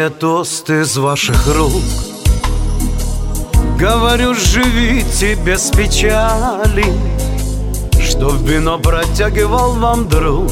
принимая тост из ваших рук. Говорю, живите без печали, чтоб вино протягивал вам друг,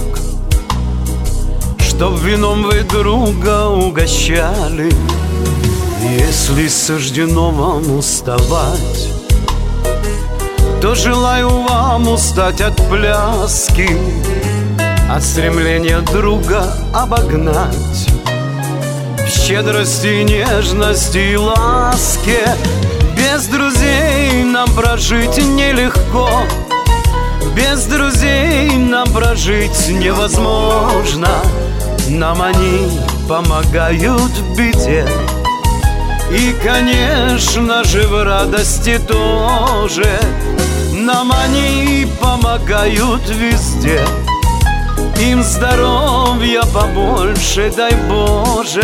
чтоб вином вы друга угощали. Если суждено вам уставать, то желаю вам устать от пляски, от стремления друга обогнать. В щедрости, нежности и ласке без друзей нам прожить нелегко. Без друзей нам прожить невозможно. Нам они помогают в беде и, конечно же, в радости тоже. Нам они помогают везде. Им здоровья побольше, дай Боже.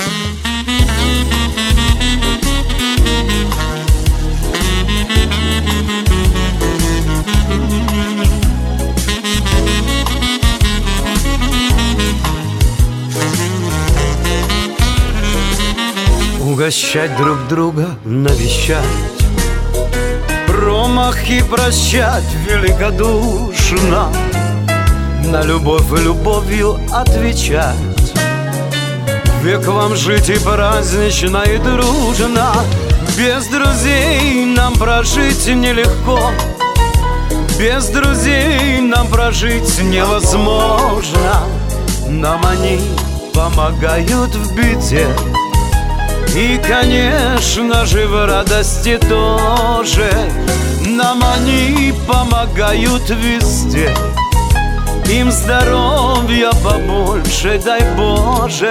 Угощать друг друга, навещать, промахи прощать великодушно, на любовь любовью отвечать. Век вам жить и празднично, и дружно. Без друзей нам прожить нелегко. Без друзей нам прожить невозможно. Нам они помогают в беде и, конечно же, в радости тоже. Нам они помогают везде. Им здоровья побольше, дай Боже.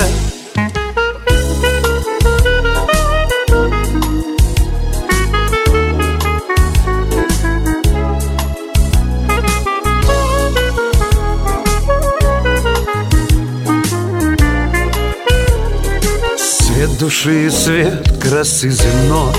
Свет души и свет красы земной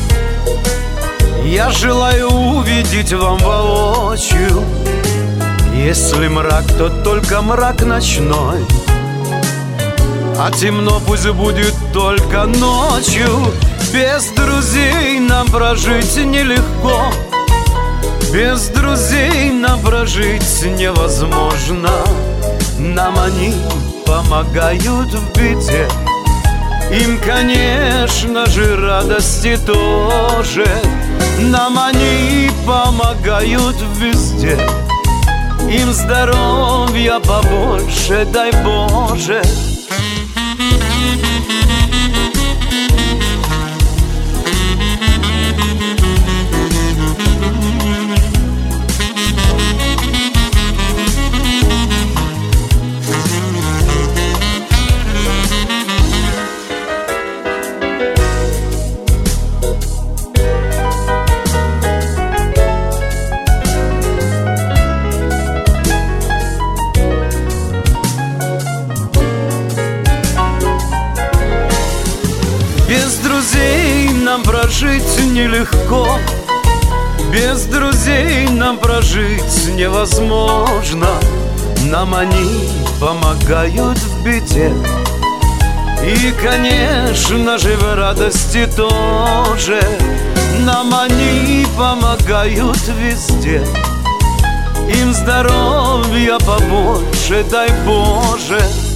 я желаю увидеть вам воочию. Если мрак, то только мрак ночной, а темно пусть будет только ночью. Без друзей нам прожить нелегко. Без друзей нам прожить невозможно. Нам они помогают в беде. Им, конечно же, радости тоже. Нам они помогают везде. Им здоровья побольше, дай Боже. Без друзей нам прожить нелегко. Без друзей нам прожить невозможно. Нам они помогают в беде и, конечно же, в радости тоже. Нам они помогают везде. Им здоровья побольше, дай Боже.